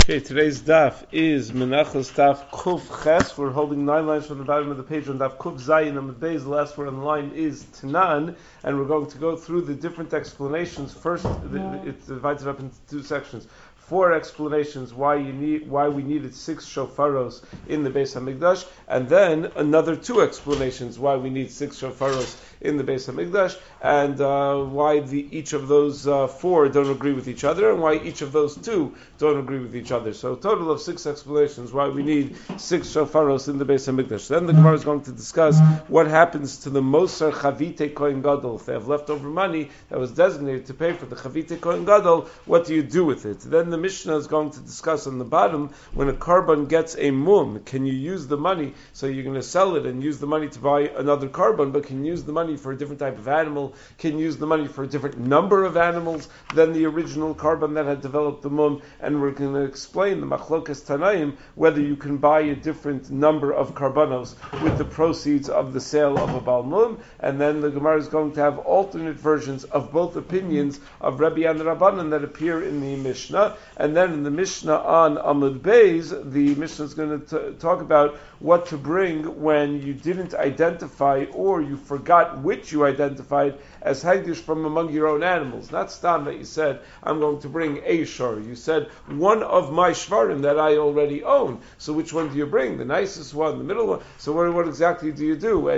Okay, today's daf is Menachos daf Kuf Ches. We're holding 9 lines from the bottom of the page on daf Kuf Zayin on the base. The last word on the line is Tanan, and we're going to go through the different explanations. First, it's divided up into two sections. 4 explanations why we needed 6 shofaros in the Beis Hamikdash, and then another 2 explanations why we need 6 shofaros in the Beis Hamikdash, and why each of those 4 don't agree with each other, and why each of those 2 don't agree with each other. So a total of 6 explanations why we need 6 shofaros in the Beis Hamikdash. Then the Gemara is going to discuss what happens to the Moser Chavite Kohen Gadol. If they have leftover money that was designated to pay for the Chavite Kohen Gadol, what do you do with it? Then the Mishnah is going to discuss on the bottom, when a korban gets a mum, can you use the money, so you're going to sell it and use the money to buy another korban, but can you use the money for a different type of animal, can you use the money for a different number of animals than the original korban that had developed the mum, and we're going to explain the machlokas tanaim, whether you can buy a different number of korbanos with the proceeds of the sale of a Baal mum, and then the Gemara is going to have alternate versions of both opinions of Rabbi and Rabbanan that appear in the Mishnah. And then in the Mishnah on Amud Beis, the Mishnah is going to talk about what to bring when you didn't identify or you forgot which you identified as Hagdish from among your own animals. Not stam that you said, I'm going to bring a shor. You said, one of my shvarim that I already own. So which one do you bring? The nicest one, the middle one? So what exactly do you do?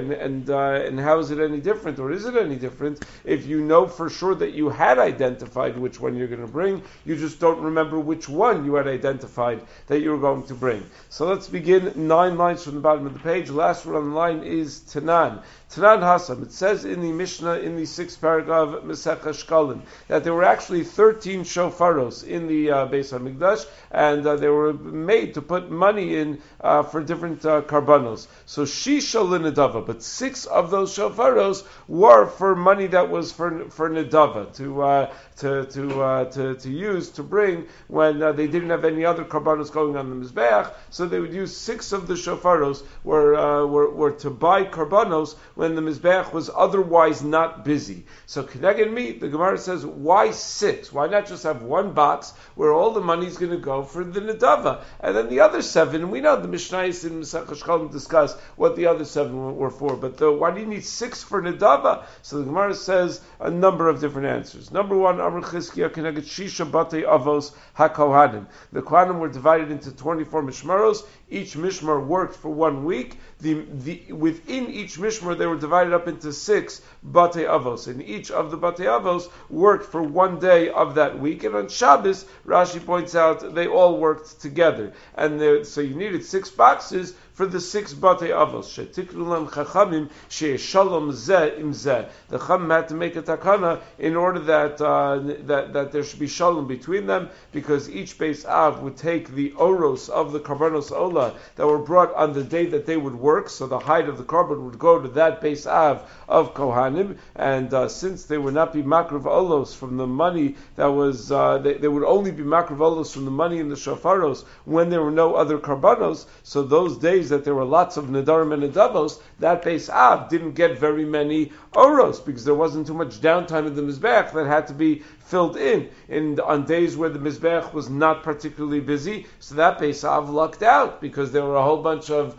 And how is it any different? Or is it any different if you know for sure that you had identified which one you're going to bring, you just don't remember which one you had identified that you were going to bring. So let's begin 9 lines from the bottom of the page. The last one on the line is Tanan. Tanan Hasam. It says in the Mishnah in the 6th paragraph Masechah Shkalim that there were actually 13 shofaros in the Beis Hamikdash, and they were made to put money in for different karbanos. So Shisha l'nedava, but 6 of those shofaros were for money that was for nedava to use to bring when they didn't have any other karbanos going on the mizbeach. So they would use 6 of the shofaros were to buy karbanos when the mizbeach was otherwise not busy. So Keneged me, the Gemara says, why 6? Why not just have one box where all the money is going to go for the nedava, and then the other 7? We know the Mishnayos in Masechah Shkalim discuss what the other 7 were for, but why do you need 6 for nedava? So the Gemara says a number of different answers. Number 1, Amr Chizkiya Keneged Shisha Batei Avos HaKohanim. The Kohanim were divided into 24 mishmaros. Each mishmar worked for 1 week. Within each mishmar, they were divided up into 6 Batei Avos, and each of the Batei Avos worked for 1 day of that week. And on Shabbos, Rashi points out they all worked together, and so you needed 6 boxes for the 6 Batei Avos. Shetikrulam Chachamim she'eshalom zeh im zeh. The Chacham had to make a takana in order that there should be shalom between them, because each Beis Av would take the oros of the karbanos ola that were brought on the day that they would work. So the hide of the korban would go to that Beis Av of Kohanim, and since they would not be makrav olos from the money that was, they would only be makrav olos from the money in the shofaros when there were no other karbanos. So those days that there were lots of nedarim and nedavos, that Beis Av didn't get very many oros because there wasn't too much downtime in the mizbeach that had to be filled in. And on days where the mizbeach was not particularly busy, so that Beis Av lucked out because there were a whole bunch of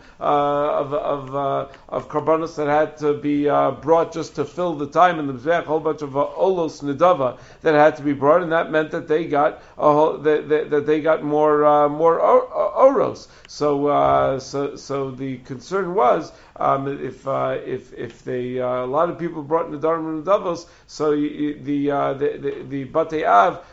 karbanos that had to be brought just to fill the time in the mizbeach, a whole bunch of olos nedava that had to be brought, and that meant that they got that they got more oros. So the concern was if they a lot of people brought nedarim and nedavos, so the Batei Av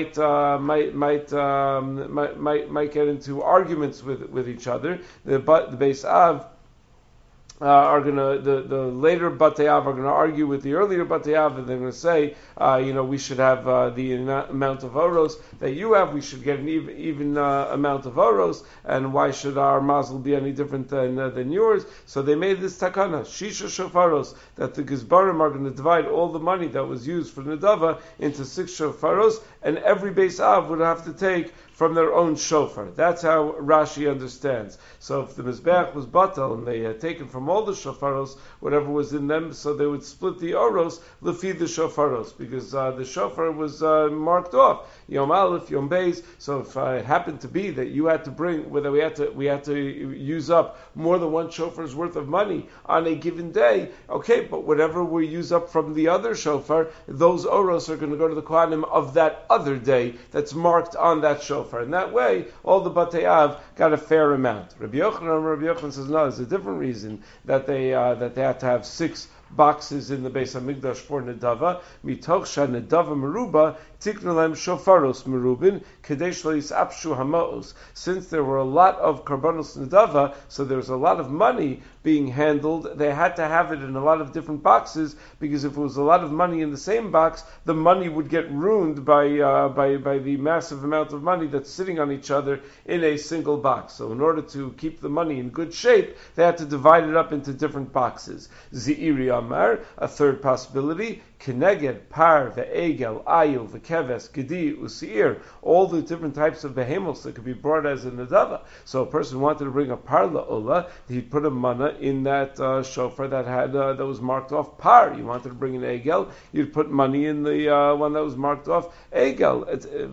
might get into arguments with each other. The Beis Av are going to, the later Batei Av are going to argue with the earlier Batei Av, and they're going to say, we should have the amount of oros that you have, we should get an even amount of oros, and why should our mazel be any different than yours? So they made this takana, Shisha Shofaros, that the Gizbarim are going to divide all the money that was used for Nedava into 6 Shofaros, and every Beis Av would have to take from their own shofar. That's how Rashi understands. So if the Mizbeach was batal and they had taken from all the shofaros whatever was in them, so they would split the oros lefi the shofaros, because the shofar was marked off Yom Aleph, Yom Beis. So if it happened to be that you had to bring, whether we had to use up more than one shofar's worth of money on a given day, okay, but whatever we use up from the other shofar, those oros are going to go to the Kohanim of that other day that's marked on that shofar. And that way, all the Batei Av got a fair amount. Rabbi Yochanan says, no, there's a different reason that they had to have 6 boxes in the Beis Hamikdash for Nedava. Mitoch sha Nedava meruba tiknu lem shofaros merubin kadesh lo yisapshu hamaos. Since there were a lot of karbanos Nedava, so there was a lot of money being handled, they had to have it in a lot of different boxes, because if it was a lot of money in the same box, the money would get ruined by the massive amount of money that's sitting on each other in a single box. So in order to keep the money in good shape, they had to divide it up into different boxes. Zi'iri Amar, a third possibility, Keneged, Par, Ve'egel, Ayil, Ve'keves, Gedi, Usi'ir, all the different types of behemoths that could be brought as a Nedava. So a person wanted to bring a Par La'ola, he'd put a mana in that shofar that had that was marked off Par. You wanted to bring an Egel, you'd put money in the one that was marked off Egel.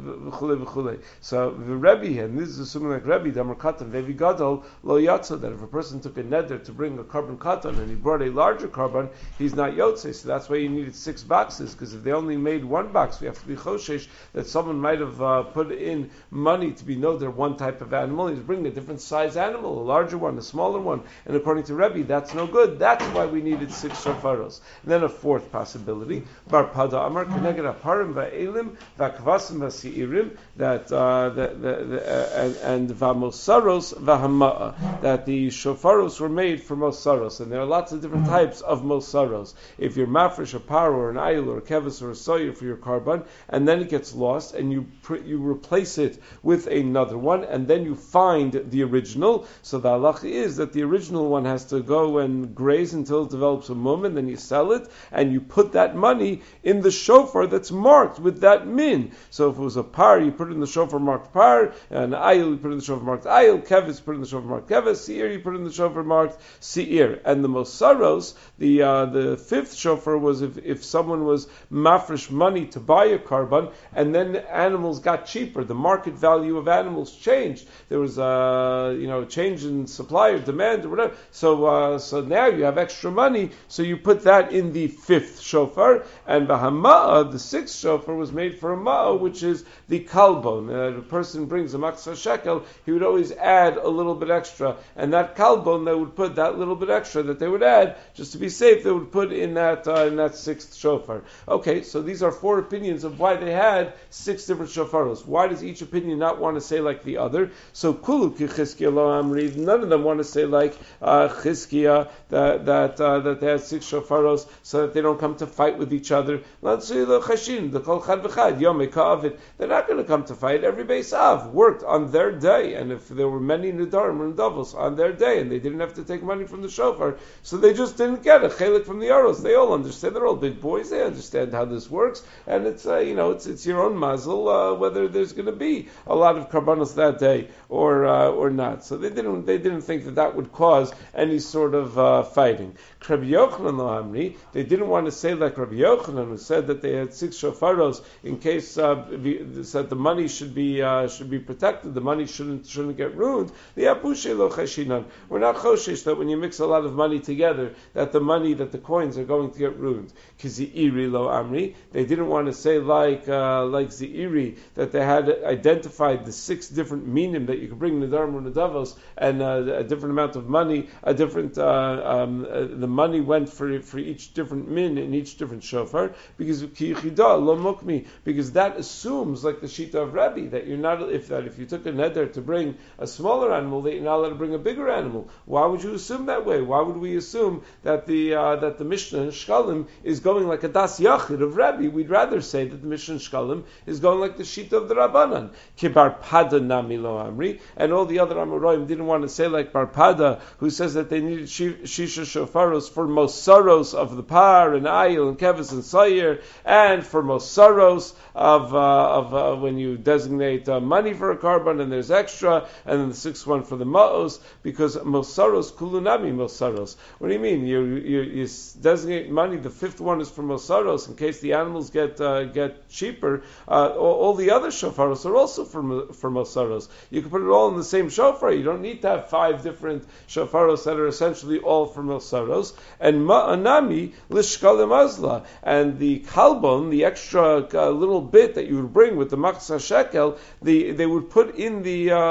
So the Rebbe, and this is assuming like Rebbe, Damar Katan, Vevi Gadol, Lo Yatsa, that if a person took a neder to bring a carbon katan and he brought a larger carbon, he's not Yotze. So that's why you needed 6 boxes, because if they only made 1 box, we have to be choshesh that someone might have put in money to be they're one type of animal. He's bringing a different size animal, a larger one, a smaller one, and according to Rebbe, that's no good. That's why we needed 6 shofaros. And then a fourth possibility, Bar Pada Amar Keneged Aparim Va'elim Va'kvasim Va'si'irim, that and Va'mosaros Va'hama'a, that the shofaros were made for mosaros, and there are lots of different types of mosaros. If you're mafresh a par or an ayil or a kevis or a soyer for your carbon, and then it gets lost, and you replace it with another one, and then you find the original. So the halacha is that the original one has to go and graze until it develops a mum, and then you sell it, and you put that money in the shofar that's marked with that min. So if it was a par, you put it in the shofar marked par, and ayil, you put it in the shofar marked ayil, kevis, put it in the shofar marked kevis, seir, you put it in the shofar marked seir. And the mosaros, the fifth shofar was if someone was mafresh money to buy a carbon, and then animals got cheaper, the market value of animals changed. There was a change in supply or demand or whatever. So now you have extra money, so you put that in the fifth shofar. And Bahama'a, the sixth shofar, was made for a ma'a, which is the kalbon. A person brings a maksar shekel, he would always add a little bit extra, and that kalbon, they would put that little bit extra that they would add, just to be safe, they would put in that sixth shofar. Okay, so these are 4 opinions of why they had 6 different shofaros. Why does each opinion not want to say like the other? So kulu ki Chizkiya lo amri, none of them want to say like Chizkiya that they had 6 shofaros so that they don't come to fight with each other. They're not going to come to fight. Every Beis Av worked on their day, and if there were many Nedarim and Davos on their day, and they didn't have to take money from the shofar, so they just didn't get a chelik from the Aros. They all understand. They're all big boys. They understand how this works, and it's it's your own mazel whether there's going to be a lot of karbanos that day or not. So they didn't think that would cause any sort of fighting. Rabbi Yochanan lo amri, they didn't want to say like Rabbi Yochanan, who said that they had 6 shofaros in case said the money should be protected, the money shouldn't get ruined. The apushe lo chashinan, we're not choshesh that when you mix a lot of money together that the coins are going to get ruined. Kizi'iri lo amri, they didn't want to say like Zi'iri that they had identified the 6 different minim that you could bring Nedarim or Nedavos, and a different amount of money, a different the money went for each different min in each different shofar, because lo mukmi, because that assumes like the shita of Rabbi that you're not if you took a neder to bring a smaller animal that you're not allowed to bring a bigger animal. Why would you assume that way? Why would we assume that the Mishnah in Shkalim is going like a das yachid of Rabbi, we'd rather say that the Mishnah Shkalim is going like the Shita of the Rabbanan. Kibar Pada Nami Lo Amri, and all the other Amoraim didn't want to say like Bar Pada, who says that they needed Shisha Shofaros for Mosaros of the Par and Ayil and Kevis and Sayer, and for Mosaros of when you designate money for a carbon and there's extra, and then the sixth one for the Ma'os, because Mosaros Kulunami Mosaros. What do you mean? You designate money. The fifth one is for Mosaros in case the animals get cheaper. All the other shofaros are also for Mosaros. You can put it all in the same shofar. You don't need to have 5 different shofaros that are essentially all for Mosaros. And Ma'anami Lishkalim Azla, and the kalbon, the extra little bit that you would bring with the machzah shekel, they would put in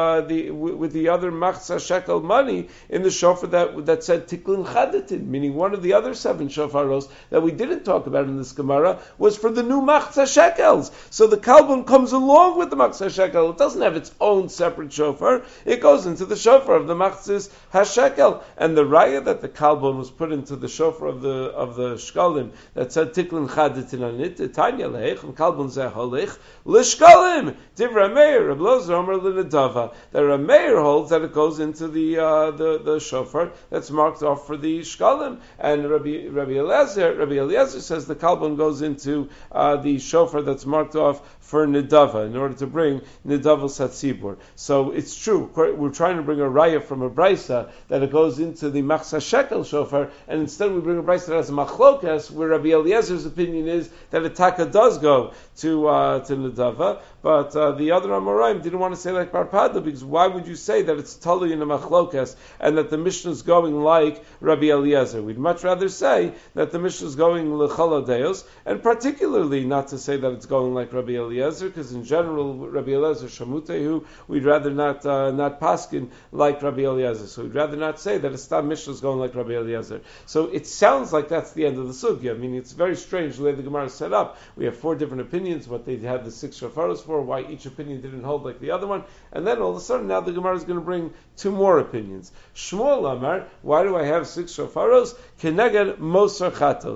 with the other machzah shekel money in the shofar that said tiklin chadatin, meaning one of the other 7 shofaros that we didn't talk about in this Gemara was for the new machzah shekels. So the kalbon comes along with the machzah shekel. It doesn't have its own separate shofar. It goes into the shofar of the machzis hashekel. And the raya that the kalbon was put into the shofar of the shkalim that said tiklin chadatin on it, tanya leich and kalbon zeh holich lishkalim divrei meir Reb Lozer Omer l'nedava. That Reb Meir holds that it goes into the shofar that's marked off for the shkalim, and Rabbi Eliezer says the kalbon goes into the shofar that's marked off for Nidava in order to bring Nidava Satzibur. So it's true, we're trying to bring a raya from a brisa that it goes into the machzah shekel shofar, and instead we bring a brisa that has a machlokas, where Rabbi Eliezer's opinion is that a taka does go to Nidava, but the other Amoraim didn't want to say like Bar Pada, because why would you say that it's totally in a machlokas and that the Mishnah is going like Rabbi Eliezer? We'd much rather say that the Mishnah is going l'chol hadeos, and particularly not to say that it's going like Rabbi Eliezer, because in general Rabbi Eliezer shamutehu, we'd rather not paskin like Rabbi Eliezer. So we'd rather not say that a stam Mishnah is going like Rabbi Eliezer. So it sounds like that's the end of the sugya. I mean, it's very strange the way the Gemara is set up. We have 4 different opinions, what they had the 6 shofaros for, why each opinion didn't hold like the other one, and then all of a sudden now the Gemara is going to bring 2 more opinions. Shmuel Amar, why do I have 6 shofaros? Keneged Mosar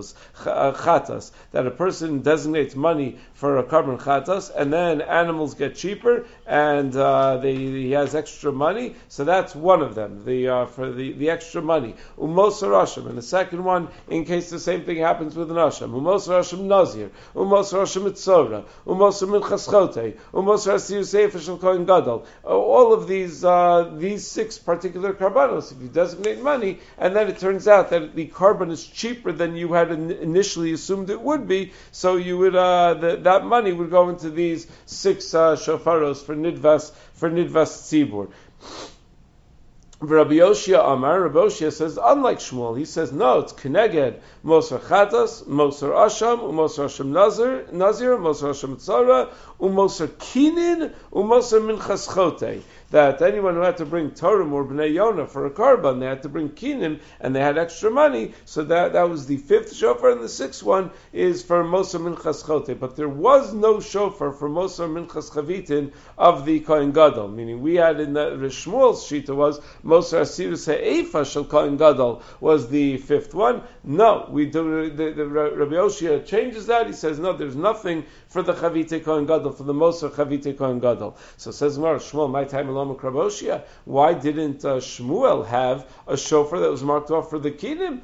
chatas, that a person designates money for a carbon chatas, and then animals get cheaper, and he has extra money, so that's one of them, for the extra money. Umosar Asham, and the second one, in case the same thing happens with an Asham. Umosar Asham Nazir, Umosar Asham Mitzora, Umosar Minchas Chote, Umosar Asir Sefer Shel Kohen Gadol. All of these 6 particular carbonos, if you designate money, and then it turns out that the carbon is cheaper than you had initially assumed it would be, so you would that money would go into these 6 shofaros for nidvas tzibur. Rabbi Yoshia Amar, Rabbi Yoshia says, unlike Shmuel, he says, no, it's Keneged, Mosar Chatas, Mosar Asham, Umosar Asham Nazir, Mosar Asham Tzara, Umosar Kinin, Umosar Minchas Chote. That anyone who had to bring Torim or Bnei Yonah for a carbon, they had to bring Kinim, and they had extra money, so that was the 5th shofar, and the 6th one is for Mosar Minchas Chote. But there was no shofar for Mosar Minchas Chavitin of the Kohen Gadol, meaning we had in the Shmuel's shita was Mosar Asirus Ha'efa Shel Kohen Gadol was the 5th one. No, we do. The Rabbi Yoshia changes that. He says no, there's nothing for the Chavite Kohen Gadol, for the Mosar Chavite Kohen Gadol. So says Gemara, Shmuel, my time alone with Rabbi Yoshia. Why didn't Shmuel have a shofar that was marked off for the Kinim?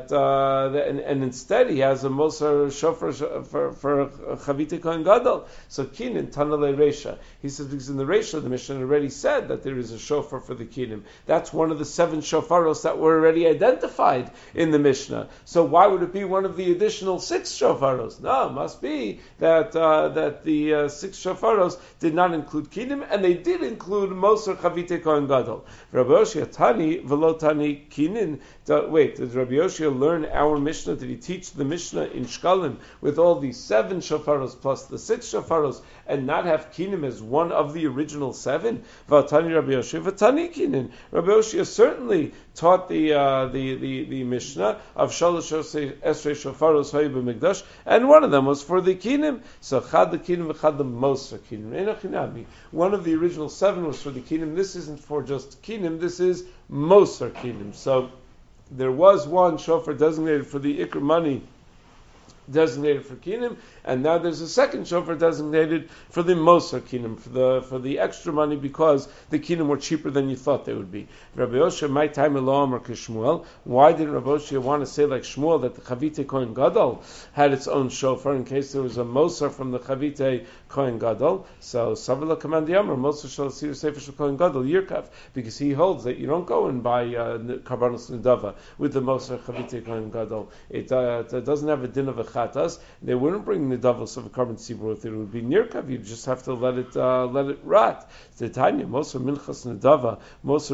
And instead he has a Mosar shofar for Chavite Kohen Gadol. So Kinim Tanale Reisha. He says because in the Reisha the Mishnah already said that there is a shofar for the Kinim. That's one of the 7 shofaros that were already identified in the Mishnah. So why would it be one of the additional 6 shofaros? No, it must be that the 6 shofaros did not include Kinim, and they did include Mosar Chavite Kohen Gadol. Rabbi Yoshia Tani velo Tani Kinin. Wait, did Rabbi Yoshia learn our Mishnah? Did he teach the Mishnah in Shkalim with all the 7 shofaros plus the 6 shofaros and not have Kinim as one of the original 7? Vatani Rabbi Yoshia Vatani Kinin. Rabbi Yoshia certainly taught the Mishnah of Shalosh Esrei shofaros hayu b'mikdash, and one of them was for the Kinim. So Chad the Kinim v'Chad the Mosar Kinim. One of the original 7 was for the Kinim. This isn't for just Kinim. This is Mosar Kinim. So there was one shofar designated for the Ikr money designated for kinim, and now there's a second shofar designated for the Moser kinim, for the extra money because the kinim were cheaper than you thought they would be. Rabbi Yosha, my time alone or Kishmuel. Why did Rabbi Yosha want to say like Shmuel that the Chavite Kohen Gadol had its own shofar in case there was a Moser from the Chavite Kohen Gadol? So Savila Command Yamar Moser Shal Sir Sefer Shal Kohen Gadol Yirkav, because he holds that you don't go and buy Karbanos Nedava with the Moser Chavite Kohen Gadol. It doesn't have a din of a chatas. They wouldn't bring Nedavos of a carbon tzibur with it. It would be Nirkav. You just have to let it rot. The Tanya Moser Minchas Nedava Moser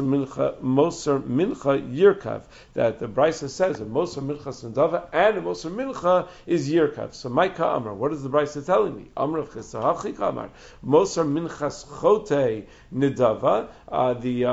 Mincha Yirkav. That the Brisa says a Moser Minchas Nedava and a Moser Mincha is Yirkav. So Maika Amar, what is the Brisa telling me? Amar of Chesahachik Amar Moser Minchas Chote Nedava. The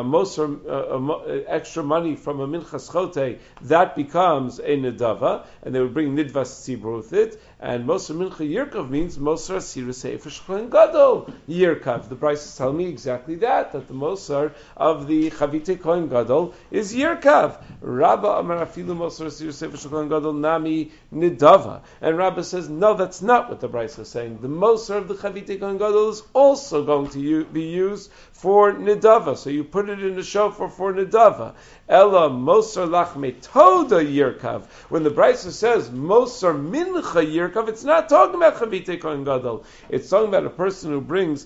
Moser extra money from a Minchas Chote, that becomes a Nedava, and they would bring Nidvas Tzibur with it. And Moser Mincha Yirkav means Moser Asira Sefer Shkohen Gadol Yirkav. The Brisa is telling me exactly that the Moser of the Chavite Kohen Gadol is Yirkav. Rabba Amar Afilu Moser Asira Sefer Shkohen Gadol Nami Nidava. And Rabba says, no, that's not what the Brisa is saying. The Moser of the Chavite Kohen Gadol is also going to be used for Nidava. So you put it in the shofar for Nidava. Ella Moser Lach Metoda Yirkav. When the Brisa says Moser Mincha Yirkav, it's not talking about Chavite Kohen Gadol. It's talking about a person who brings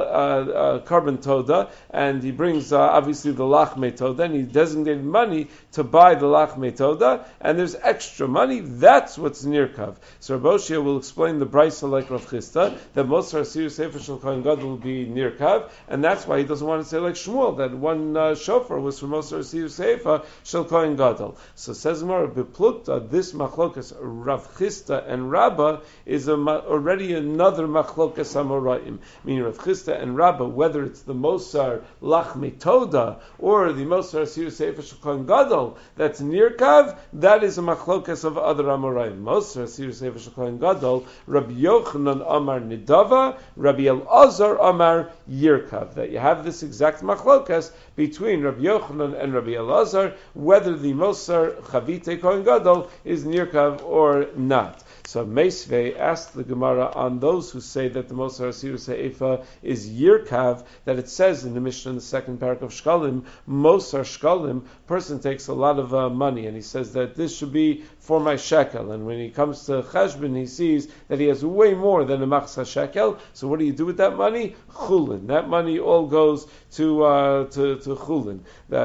carbon toda, and he brings obviously the Lach Metoda, and he designated money to buy the Lach Metoda, and there's extra money. That's what's Nirkav. So Rabbi Oshia will explain the Brisa like Rav Chisda, that Moser Asir Sefer Shel Kohen Gadol will be Nirkav, and that's why he doesn't want to say like Shmuel, that one shofar was for Moser Asir Sefer Shel Kohen Gadol. So says Mara Beplukta, this machlokas Rav Chisda and Rabba is already another machlokas Amoraim. Meaning Rav Chisda and Rabba, whether it's the Moser Lach Metoda or the Moser Asir Sefer Shel Kohen Gadol that's Nirkav, that is a machlokas of other Amoraim. Moser Asir Sefer Shel Kohen Gadol, Rabbi Yochanan Amar Nidava, Rabbi Elazar Amar Yirkav. That you have this exact machlokas between Rabbi Yochanan and Rabbi Elazar, whether the Moser Chavite Kohen Gadol is Nirkav or not. So Meisvei asked the Gemara on those who say that the Moser Asir Se'ifa is Yirkav, that it says in the Mishnah in the second parak of Shkalim, Moser Shkalim, person takes a lot of money, and he says that this should be for my shekel, and when he comes to Cheshbon, he sees that he has way more than a machsa shekel. So what do you do with that money? Chulin. That money all goes to Chulin.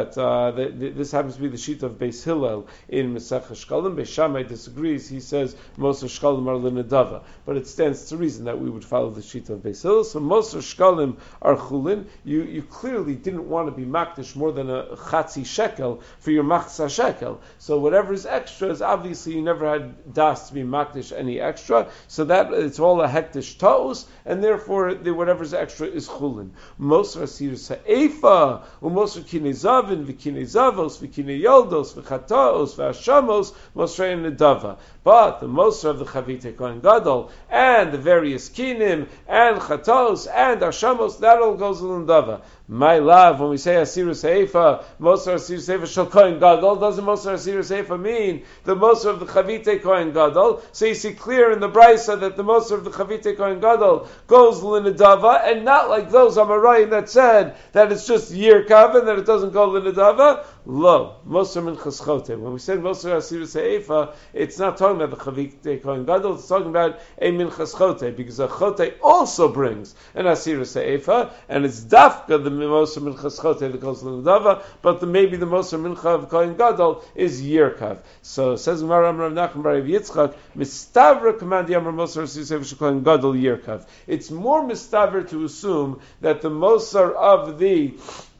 This happens to be the sheet of Beis Hillel in Mesech Shkalim. Beis Shammai disagrees. He says Moser Shkalim are l'nedava, but it stands to reason that we would follow the sheet of Beis Hillel. So Moser Shkalim are Chulin. You clearly didn't want to be makdish more than a chatzi shekel for your machsa shekel. So whatever is extra is obviously you never had das to be makdish any extra, so that it's all a hektish ta'us, and therefore whatever's extra is chulin. Moser asir sa'efa, umoser kinei zavin, v'kinei zavos, v'kinei yoldos, v'chataos, v'ashamos, mosrei nedava. But the moser of the Chavite Kohen Gadol, and the various kinim, and chataos, and ashamos, that all goes in nedava. My love, when we say Asir Seifa, Moser Asir Seifa Shel Kohen Gadol, doesn't Moser Asir Seifa mean the Moser of the Chavite Kohen Gadol? So you see clear in the Brisa that the Moser of the Chavite Kohen Gadol goes L'Nedava, and not like those Amoraim that said that it's just Yirkav and that it doesn't go L'Nedava. Lo, Moser Minchas Chote. When we said Moser Asir Seifa, it's not talking about the Chavite Kohen Gadol, it's talking about a Minchas Chote, because a Chote also brings an Asir Seifa, and it's Dafka, the Moser Minchas Chote that goes L'Nedava, but maybe the Moser Mincha of Kohen Gadol is Yirkav. So says Gemara Rav Nachman bar Rav Yitzchak, Mistavra command Yamar Moser Asir Seifa Kohen Gadol Yirkav. It's more mistavra to assume that the Moser of the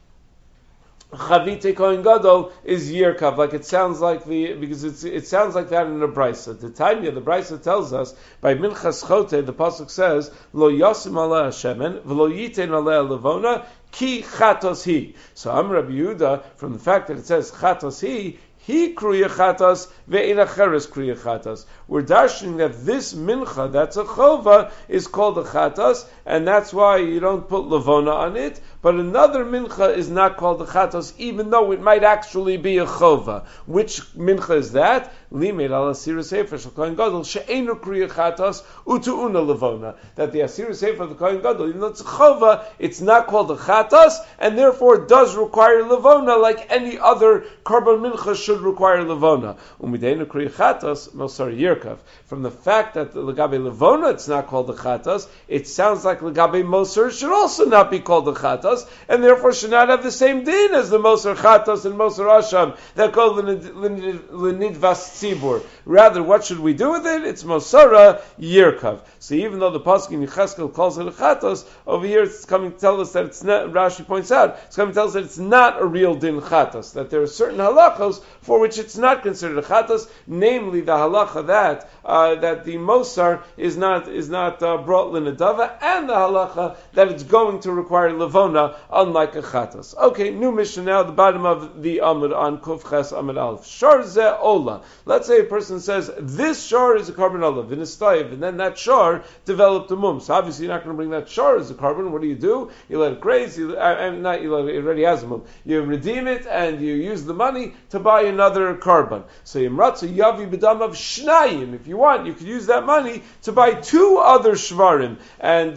Chavite Kohen Gadol is Yirkav, like it sounds like because it sounds like that in the Brisa. The Tanya, the Brisa tells us by Minchas Chote, the pasuk says, Lo Yasim Aleh Hashemen, V'lo Yitein Aleh Levona, Ki Chatos Hi. So I'm Rabbi Yehuda, from the fact that it says Chatos Hi kruya chatas ve'in acheres kruya chatas. We're dashing that this mincha, that's a chova, is called a chatas, and that's why you don't put levona on it, but another mincha is not called a chatos, even though it might actually be a chova. Which mincha is that? Limed al asira sefer shel kohen gadol she'einu kriya chatos utu'una levona. That the asira sefer of the kohen gadol, even though it's a chova, it's not called a chatos, and therefore it does require levona, like any other korban mincha should require levona. Umideinu kriya chatos, yirkav. From the fact that the legabe levona it's not called a chatos, it sounds like legabe moser should also not be called a chatos, and therefore should not have the same din as the moser chatos and moser asham that called lenidvas tzibur. Rather, what should we do with it? It's mosara yirkav. So even though the pasuk in Yecheskel calls it a chatos, over here it's coming to tell us that it's not. Rashi points out it's coming to tell us that it's not a real din chatos. That there are certain halachos for which it's not considered a chatos, namely the halacha that the mosar is not brought linadava, and the halacha that it's going to require levona, unlike a chatos. Okay, new mission now, the bottom of the amud on Kuf Ches Amud Aleph. Shor ze ola. Let's say a person says this shor is a carbon ola v'nistayiv, and then that shor developed a mum. So obviously you're not going to bring that shor as a carbon. What do? You let it graze. It already has a mum. You redeem it and you use the money to buy another carbon. So yimratzu yavi b'dam of shnayim. If you want, you could use that money to buy two other shvarim. And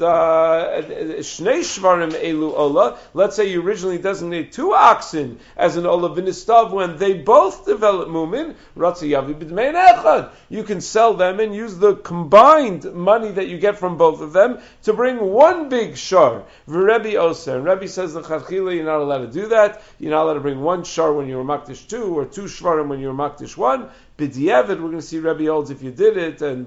shnei shvarim elu ola. Let's say you originally designated two oxen as an ola v'nistav when they both develop mumin. Ratzu yavi b'dmein echad. You can sell them and use the combined money that you get from both of them to bring one big shar. V'Rebbe oser. And Rebbe says the chachila you're not allowed to do that. You're not allowed to bring one shar when you're makdish two, or two shvarim when you're makdish one. B'diavad, we're going to see Rebbe holds if you did it and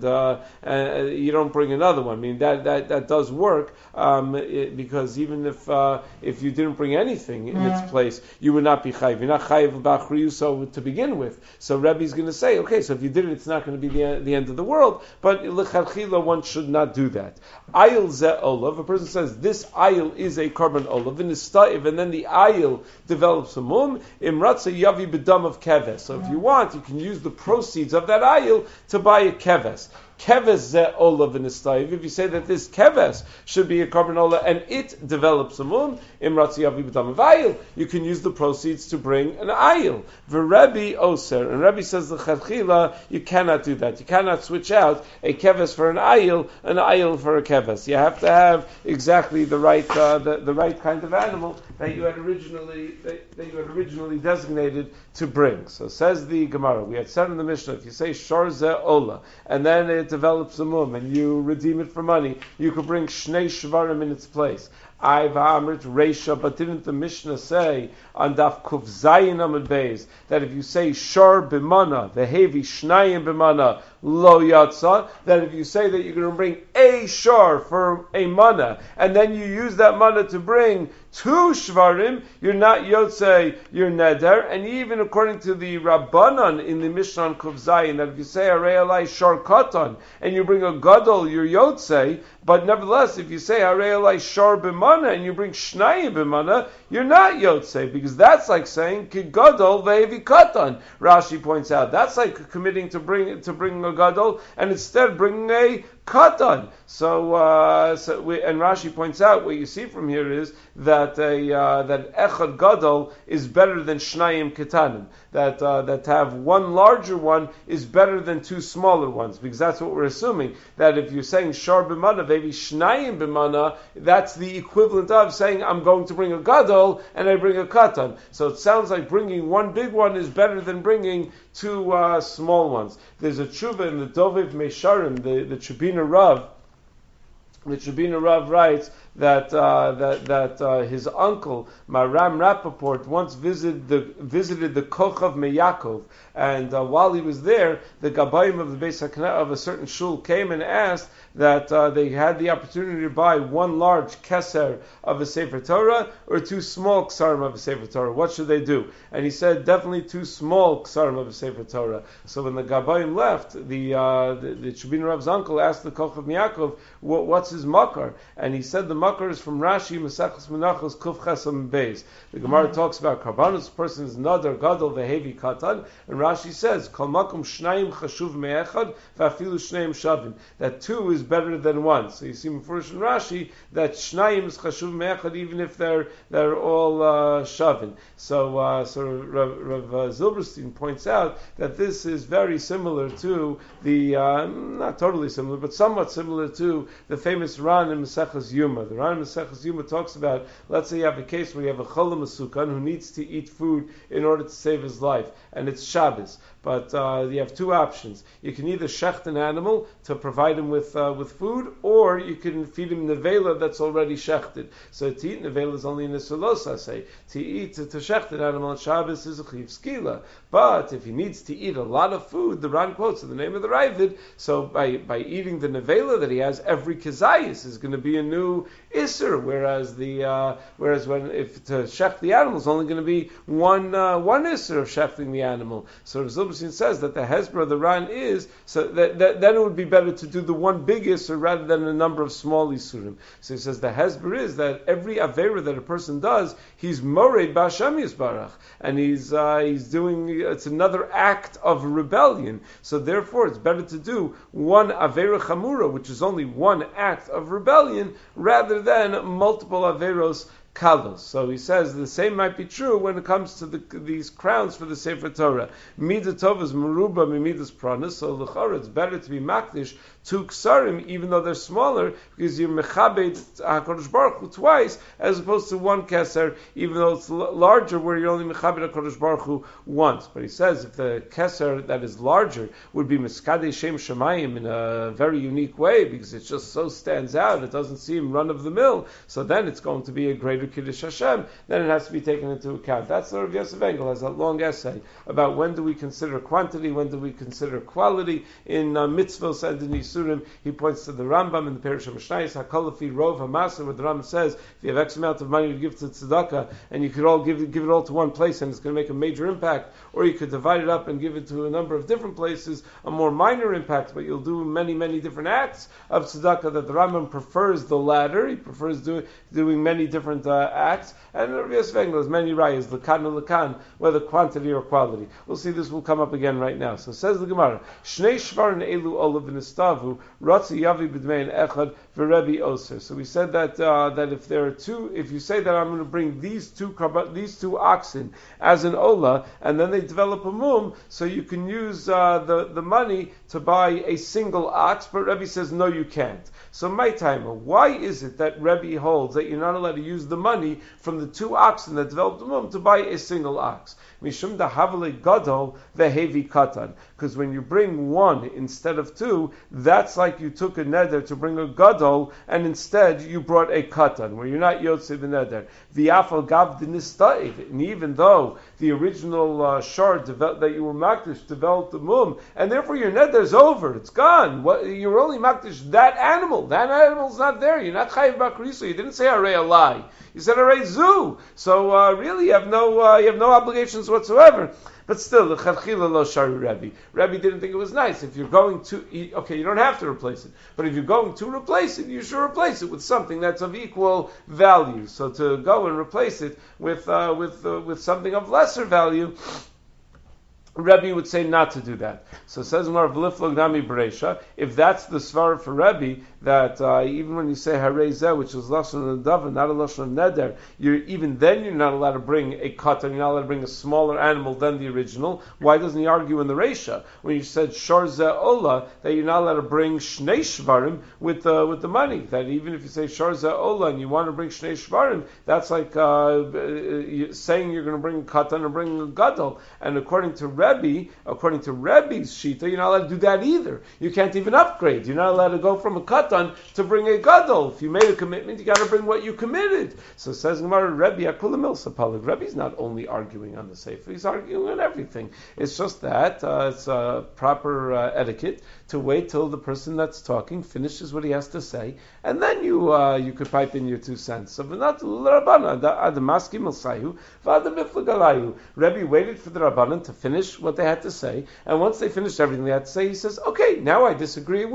you don't bring another one. I mean that does work because even if you didn't bring anything in its place, you would not be chayiv. You're not chayiv b'achriyuso to begin with. So Rebbe's going to say, okay, so if you did it, it's not going to be the end of the world. But l'chadchila, one should not do that. Ayil ze olav. A person says this ayil is a carbon olav, and then the ayil develops a mum. Imratza yavi b'dam of keves. So if you want, you can use the proceeds of that ayil to buy a keves. Keves ze olav in istayiv. If you say that this keves should be a carbon ola and it develops a mum, imratzi yavi b'dam of ayil, you can use the proceeds to bring an ayil. V'Rebbe oser, and Rebbe says the chadchila you cannot do that. You cannot switch out a keves for an ayil for a keves. You have to have exactly the right the right kind of animal that you had originally designated to bring. So says the Gemara. We had said in the Mishnah, if you say shor ze ola and then it develops a mum and you redeem it for money, you could bring shnei shvarim in its place. I've amrit reisha, but didn't the Mishnah say on daf kuf zayin amud beis that if you say shor b'mana, the heavy shnayim b'mana lo yatsa, that if you say that you're going to bring a shor for a mana and then you use that mana to bring two shvarim, you're not yotzei, you're neder. And even according to the Rabbanan in the Mishnah on Kuf Zayin, that if you say Harei Alai Shor Katan and you bring a gadol, you're yotzei. But nevertheless, if you say Harei Alai Shor B'mana and you bring Shnayim B'mana, you're not yotzei, because that's like saying Ki gadol ve'evi katan. Rashi points out that's like committing to bring a gadol and instead bringing a katan. So and Rashi points out what you see from here is that that echad gadol is better than shnayim ketanim. That to have one larger one is better than two smaller ones, because that's what we're assuming. That if you're saying shar b'mana, maybe shnayim b'mana, that's the equivalent of saying I'm going to bring a gadol and I bring a katan. So it sounds like bringing one big one is better than bringing two small ones. There's a tshuva in the Doviv Mesharim, the Chubina Rav. The Chubina Rav writes that his uncle Maram Rappaport once visited the Kochav Meyakov, and while he was there, the Gabayim of the Beis HaKneh of a certain shul came and asked that they had the opportunity to buy one large keser of a Sefer Torah or two small ksarim of a Sefer Torah. What should they do? And he said definitely two small ksarim of a Sefer Torah. So when the Gabayim left, the Chubin Rav's uncle asked the Kochav Meyakov, what's his makar? And he said the makar is from Rashi, Maseches Menachos, Kuf Chesam Beis. The Gemara talks about karbanos, person is nadar gadol vehevi katan, and Rashi says, Kol makom shnayim chashuv me'echad, va'afilu shnayim shavim. That two is better than one. So you see in Rashi that shnayim is chashuv me'echad, even if they're all shavin. So Rav Zilberstein points out that this is very similar to the, not totally similar, but somewhat similar to the famous Ran in Maseches Yuma. The Ran in Maseches Yuma talks about, let's say you have a case where you have a cholam masukan who needs to eat food in order to save his life, and it's Shabbos. But you have two options. You can either shecht an animal to provide him with food, or you can feed him nevela that's already shechted. So to eat nevela is only in the solos, say. To shecht an animal on Shabbos is a chiv skila. But if he needs to eat a lot of food, the Ran quotes in the name of the Ravid, so by eating the nevela that he has, every kezayis is going to be a new isser, whereas when if to shecht the animal is only going to be one isser of shechting the animal. So Rav Zilberstein says that the hezbollah of the Ran is so that then it would be better to do the one big isser rather than a number of small isurim. So he says the hezbollah is that every avera that a person does, he's mored b'Hashem Yisbarach, and he's doing, it's another act of rebellion. So therefore, it's better to do one avera chamura, which is only one act of rebellion, rather than multiple averos kalos. So he says the same might be true when it comes to these crowns for the Sefer Torah. Midah tov is meruba mimidas pranas. So l'chara, it's better to be makdish two ksarim, even though they're smaller, because you're mechabed HaKadosh Baruch Hu twice, as opposed to one keser, even though it's larger, where you're only mechabed HaKadosh Baruch Hu once. But he says if the keser that is larger would be miskadei shem shemayim in a very unique way, because it just so stands out, it doesn't seem run of the mill, so then it's going to be a greater Kiddush Hashem, then it has to be taken into account. That's the Rav Yosef Engel has a long essay about when do we consider quantity, when do we consider quality in mitzvos and in Yisurim. He points to the Rambam in the Perush HaMishnayos, HaKolafi Rov HaMasa, where the Rambam says if you have X amount of money to give to tzedakah, and you could all give it all to one place, and it's going to make a major impact, or you could divide it up and give it to a number of different places, a more minor impact, but you'll do many, many different acts of tzedakah. That the Rambam prefers the latter. He prefers doing many different acts, and Rav Yosef Engel has many rayas, lakan and lakan, whether quantity or quality. We'll see this will come up again right now. So says the Gemara, Shnei shvarin elu olav v'nistavu, ratzi yavi b'dmein echad v'rebi oser. So we said that if there are two, if you say that I'm going to bring these two oxen as an ola, and then they develop a mum, so you can use the money to buy a single ox, but Rebbe says no, you can't. So my timer, why is it that Rebbe holds that you're not allowed to use the money from the two oxen that developed the mum to buy a single ox? Mishum dahavale gadol vehevi katan. Because when you bring one instead of two, that's like you took a neder to bring a gadol, and instead you brought a katan, where you're not yotze the neder. V'afal gav dinistaiv. And even though the original shard that you were makdish developed the mum, and therefore your neder's over, it's gone. You're only makdish that animal. That animal's not there. You're not chayiv bakriso. You didn't say arei alai. You said arei zu. So really, you have no obligations whatsoever. But still, the chadchila lo shari Rebbe. Rebbe didn't think it was nice. If you're going to, you don't have to replace it. But if you're going to replace it, you should replace it with something that's of equal value. So to go and replace it with something of lesser value, Rebbe would say not to do that. So it says more Nami Beresha, if that's the svara for Rebbe, that even when you say Harei Zeh, which is Lashon of Dava, not a Lashon of Neder, even then you're not allowed to bring a katan, you're not allowed to bring a smaller animal than the original. Why doesn't he argue in the Reisha, when you said Shor Zeh Ola, that you're not allowed to bring Shnei Shvarim with the money? That even if you say Shor Zeh Ola and you want to bring Shnei Shvarim, that's like saying you're going to bring a katan or bring a gadol. And according to Rebbe's shita, you're not allowed to do that either. You can't even upgrade. You're not allowed to go from a katan to bring a gadol. If you made a commitment, you got to bring what you committed. So it says Gemara, Rebbe Akula Milsa Palag. Rebbe's not only arguing on the sefer; he's arguing on everything. It's just that it's a proper etiquette to wait till the person that's talking finishes what he has to say, and then you could pipe in your 2 cents. So not Rabbanan, Adamaski Milsayu, Vadamiflagalayu. Rebbe waited for the Rabbanan to finish what they had to say, and once they finished everything they had to say, he says, okay, now I disagree with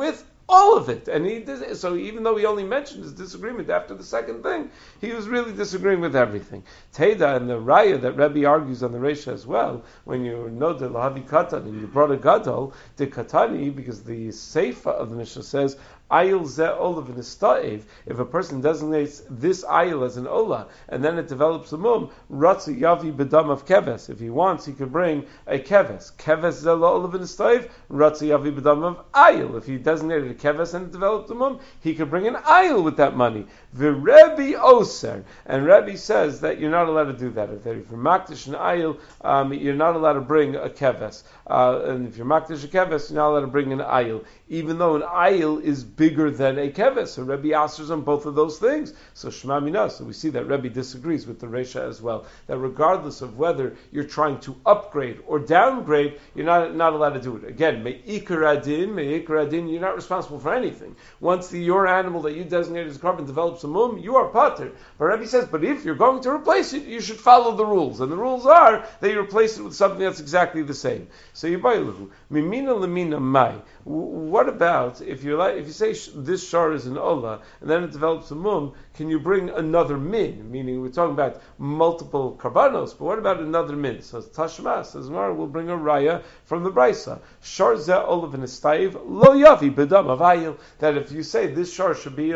all of it. And he did, so even though he only mentioned his disagreement after the second thing, he was really disagreeing with everything. Teda and the Raya that Rebbe argues on the Reisha as well, when you know the Lahavi Katan and you brought a Gadol, the Katani, because the Seifa of the Mishnah says, Ayil ze olav v'nista'ev. If a person designates this ayil as an olah, and then it develops a mum, ratzi yavi bedam of keves. If he wants, he could bring a keves. Keves ze olav v'nista'ev, ratzi yavi bedam of ayil. If he designated a keves and it developed a mum, he could bring an ayil with that money. V'Rebbe oser. And Rebbe says that you're not allowed to do that. If you're makdish an ayil, you're not allowed to bring a keves. And if you're makdish a keves, you're not allowed to bring an ayil. Even though an ayil is bigger than a keves. So Rebbe answers on both of those things. So Shema Mina. So we see that Rebbe disagrees with the Reisha as well. That regardless of whether you're trying to upgrade or downgrade, you're not allowed to do it. Again, me'ikar adin, you're not responsible for anything. Once your animal that you designated as carbon develops a mum, you are pater. But Rebbe says, but if you're going to replace it, you should follow the rules. And the rules are that you replace it with something that's exactly the same. So you buy mimina lemina mai. What about if you say this shar is an olah and then it develops a mum? Can you bring another min? Meaning we're talking about multiple karbanos, but what about another min? So Tashma says Mara will bring a raya from the brisa. Shar ze olah v'nistaiv lo yavi bedam avayil. That if you say this shar should be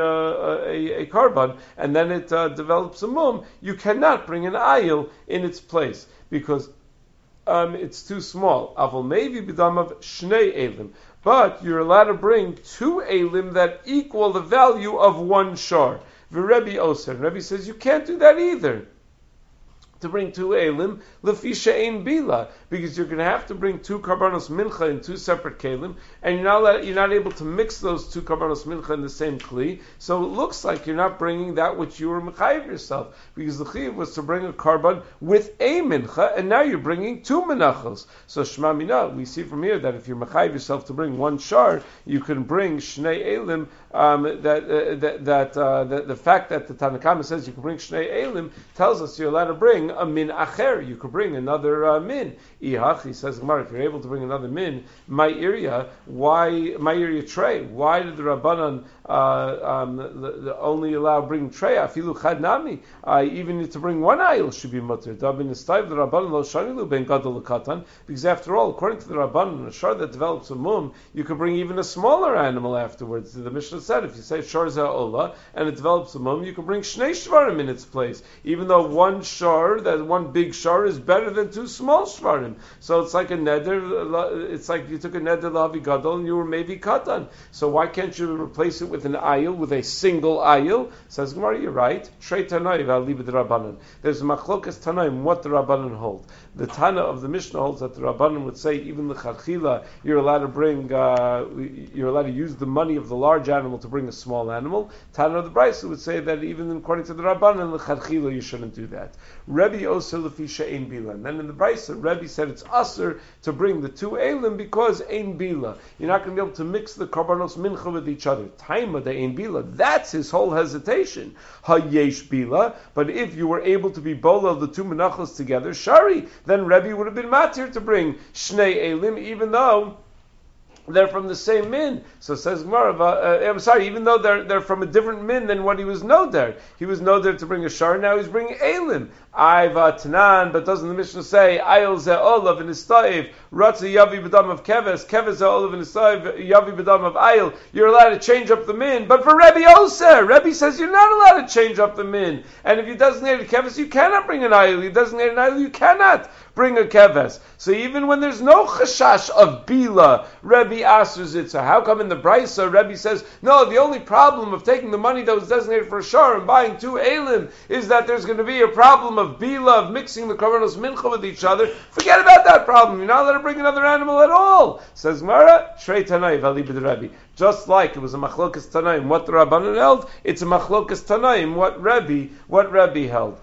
a karban and then it develops a mum, you cannot bring an ayil in its place because it's too small. Avol mevi bedam of shnei elim. But you're allowed to bring 2 elim that equal the value of 1 shar. V'Rebbe Oser. Rebbe says you can't do that either. To bring 2 elim, lefisha ein bila, because you're going to have to bring 2 karbanos mincha in 2 separate kelim, and you're not able to mix those 2 karbanos mincha in the same kli. So it looks like you're not bringing that which you were mechayiv yourself, because the chiv was to bring a karban with a mincha, and now you're bringing 2 menachos. So Shema Mina, we see from here that if you're mechayiv yourself to bring 1 shar, you can bring shnei elim. The fact that the Tanakama says you can bring shnei elim tells us you're allowed to bring a min acher. You could bring another min. Ihach, he says, Gemara, if you're able to bring another min, my area tray? Why did the Rabbanan only allow bring tray? Afilu chad nami. Even to bring 1 ayil should be mutter. Dabin istayv the Rabbanan lo shanilu ben gadol katan. Because after all, according to the Rabbanan, a shar that develops a mum, you could bring even a smaller animal afterwards. The Mishnah said if you say shar za'olah and it develops a mum, you can bring shnei shvarim in its place, even though 1 shar, that 1 big shar, is better than 2 small shvarim. So it's like a neder. It's like you took a neder lavi gadol and you were maybe katan. So why can't you replace it with an ayil, with a single ayil? Says Gemara, you're right. Trei tanai v'alibid rabbanan. There's a machlokas tanaim what the rabbanan hold. The Tana of the Mishnah holds that the rabbanan would say even the charchila you're allowed to bring, you're allowed to use the money of the large animal to bring a small animal. Tana of the Brisa would say that even according to the rabbanan the charchila you shouldn't do that. Rebbe oser lefisha ein bila. And then in the Brisa, Rebbe said it's aser to bring the 2 elim because ein bila. You're not going to be able to mix the karbanos mincha with each other. Taima de ein bila. That's his whole hesitation. Hayesh bila. But if you were able to be bola of the 2 menachos together, shari, then Rebbe would have been matir to bring shnei elim, even though they're from the same min. So says Gemara, I'm sorry, even though they're from a different min than what he was noder. He was noder to bring a shar, now he's bringing elim. Aiva tanan, but doesn't the Mishnah say ayil ze olav and istaiv ratzi yavi b'dam of keves ze olav and istaiv yavi b'dam of ayil? You're allowed to change up the min, but for Rebbe Oser, Rebbe says you're not allowed to change up the min. And if you designate a keves, you cannot bring an ayil. You designate an ayil, you cannot bring a keves. So even when there's no chashash of bila, Rebbe answers it. So how come in the Brisa Rebbe says no? The only problem of taking the money that was designated for a shar and buying 2 elim is that there's going to be a problem of bila, of mixing the karbanos mincha with each other. Forget about that problem. You're not allowed to bring another animal at all. Says Gemara, Shrei Tanai v'alibid Rebbe. Just like it was a machlokas tanaim what the Rabbanan held, it's a machlokas tanaim what Rebbe held.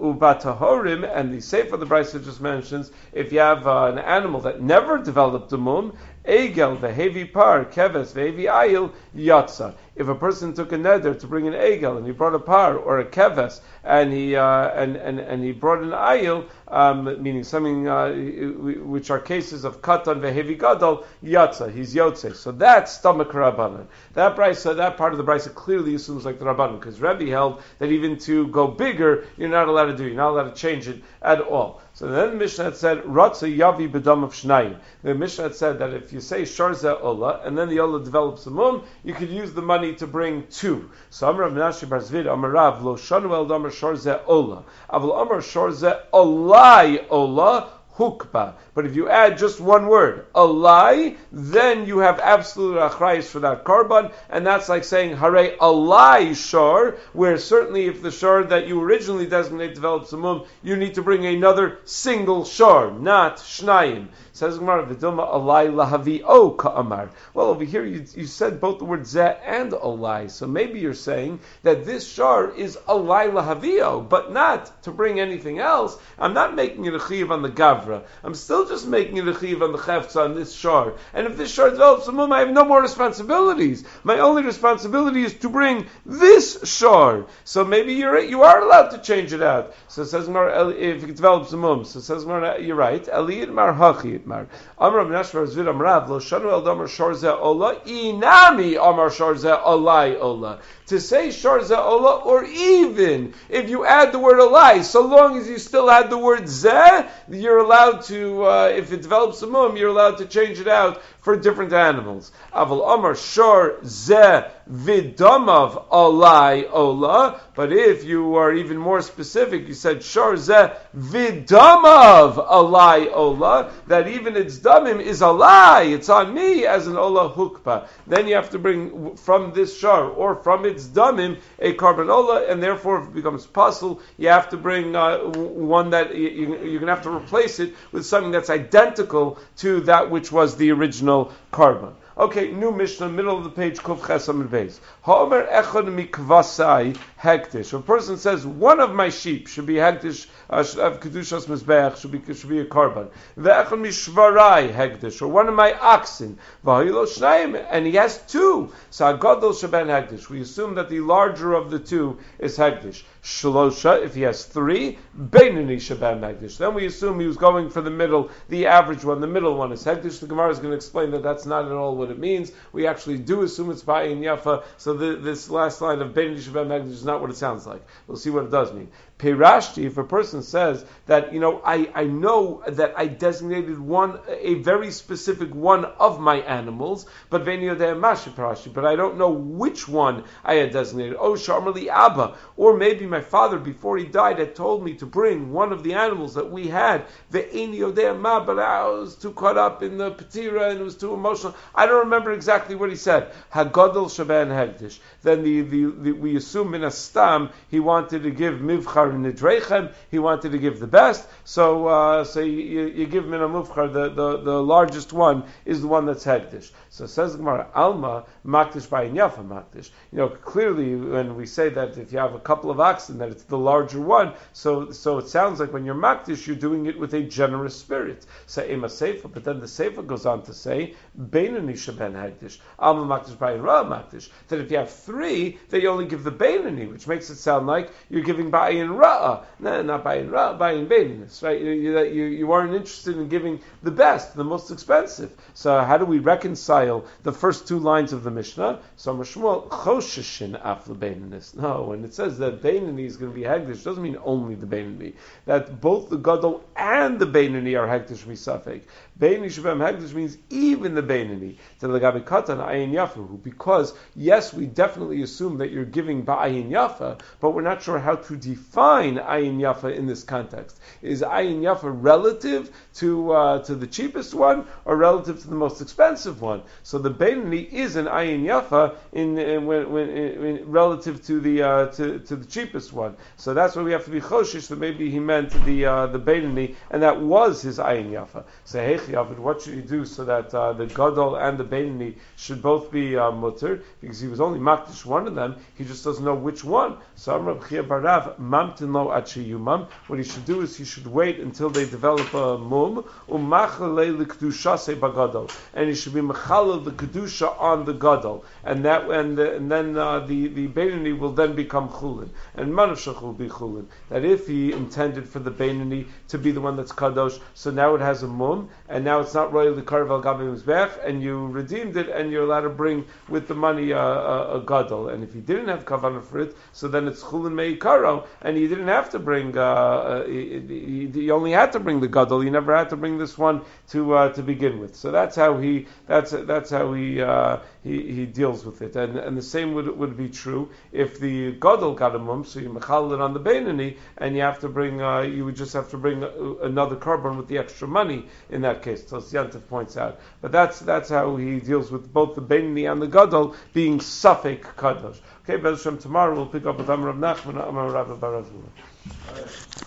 Ubatahorim, and the Sefer of the Brisa just mentions, if you have an animal that never developed a mum, Egel vehevi par keves vehevi ayil yatsa. If a person took a neder to bring an egel and he brought a par or a keves and he and he brought an ayil, meaning something which are cases of katan vehevi gadol yatsa, he's yotze. So that's stomach rabbanan. That brisa, that part of the brisa clearly assumes like the rabbanan, because Rebbe held that even to go bigger, you're not allowed to do. You're not allowed to change it at all. So then the Mishnah had said, Ratza Yavi B'dam of Shnayim. The Mishnah had said that if you say Sharza Ola, and then the Ola develops a mum, you could use the money to bring two. So Amar Menashe Bar Zvid, Amar Rav, Lo Shanu El Damar Sharza Ola. Aval Amar Sharza Olai Ola, Hukba. But if you add just one word, alai, then you have absolute achrayus for that korban, and that's like saying hare alai shar, where certainly if the shar that you originally designate develops a mum, you need to bring another single shar, not shnayim. Says Gemara, V'dilma alai lahavi o ka'amar. Well, over here you said both the word zeh and alai, so maybe you're saying that this shar is alai lahavio, but not to bring anything else. I'm not making it a chiv on the gavra. I'm still just making it a chiv on the chefza on this shar. And if this shar develops a mum, I have no more responsibilities. My only responsibility is to bring this shar. So maybe you are allowed to change it out. So it says Gemara, if it develops a mum. So it says Gemara, you're right. Eliyid mar hachi. Amar Menashvar Zvid Amrav Lo Shanu El Damar Sharza Ola Inami Amar Sharza Olai Ola. To say Sharza Ola, or even if you add the word Olai, so long as you still had the word Zeh, you're allowed to, if it develops a mum, you're allowed to change it out for different animals. Aval Amar Shar Zeh Vidamav Olai Ola. But if you are even more specific, you said Shar Zeh Vidamav Olai Ola, that even its damim is Olai, it's on me as an Ola Hukpa. Then you have to bring from this Shar or from its damim a korban Ola, and therefore if it becomes puzzle, you have to bring one that you're going to have to replace it with something that's identical to that which was the original korban. Okay, new Mishnah, middle of the page, Kuf Ches Amud Beis. Ha'omer echad mikvasai hektish. A person says, one of my sheep should be hektish, should have kedushas mizbeach, should be a korban. Ve'echad mishvarai hektish, or one of my oxen. V'ha'ilo shnayim, and he has two. So agadol sheben hektish. We assume that the larger of the two is hektish. Shlosha, if he has three, beinani sheben hektish. Then we assume he was going for the middle, the average one, the middle one is hektish. The Gemara is going to explain that that's not at all what it means. We actually do assume it's ba'in yafa, so this last line of beinani sheben hektish is not what it sounds like. We'll see what it does mean. Peirashti, if a person says that, I know that I designated a very specific one of my animals, but I don't know which one I had designated. Oh, Sharmali Abba, or maybe my father before he died had told me to bring one of the animals that we had, but I was too caught up in the patira and it was too emotional. I don't remember exactly what he said. Hagadol Shaban Hegdish. Then we assume in a stam he wanted to give mivchar nidrechem, he wanted to give the best, so you give min a muvchar, the largest one is the one that's hegdish. So says Gemara, Alma makdish by yafa makdish. Clearly when we say that if you have a couple of oxen, that it's the larger one, so it sounds like when you're makdish, you're doing it with a generous spirit. Say ema seifa, but then the seifa goes on to say, beinani sheben hegdish, Alma makdish by ra makdish, that if you have three, then you only give the beinani, which makes it sound like you're giving ba'in ra'ah. No, not ba'in ra'ah, ba'in beininis, right? You aren't interested in giving the best, the most expensive. So how do we reconcile the first two lines of the Mishnah? So Shmuel choshishin af lebeininis. No, when it says that beinani is going to be hegdish, doesn't mean only the beinani. That both the gadol and the beinani are hegdish misafek. Beinani shabem hegdish means even the beinani. To the gabi katan ayin yafahu. Because yes, we definitely assume that you're giving ba'ayin yafa, but we're not sure how to define ayin yafa in this context. Is ayin yafa relative to the cheapest one or relative to the most expensive one? So the beinani is an ayin yafa in relative to the cheapest one. So that's why we have to be choshish that maybe he meant the beinani, and that was his ayin yafa. So heichi avid, what should he do so that the gadol and the beinani should both be mutter? Because he was only makdish one of them, he just doesn't know which one. So Amar B'chia Barav mam V'yamtin lo ad sheyumam. What he should do is he should wait until they develop a mum. Umachalei l'kedushasei bagadol, and he should be mechalel the kedusha on the gadol, and then the Beinoni will then become chulin, and manashach will be chulin. That if he intended for the Beinoni to be the one that's kadosh, so now it has a mum, and now it's not royal l'karv al gabi mizbech, and you redeemed it, and you're allowed to bring with the money a gadol. And if he didn't have kavanah for it, so then it's chulin meikaro, and he didn't have to bring. He only had to bring the gadol. He never had to bring this one to begin with. So that's how he deals with it. And the same would be true if the gadol got a mum, so you mechal it on the Beinoni, and you have to bring. You would just have to bring another carbon with the extra money in that case. So Yantif points out, but that's how he deals with both the Beinoni and the gadol being safek kadosh. Okay, Bez Hashem, tomorrow we'll pick up with Amar Rav Nachman, Amar Rav Barazula.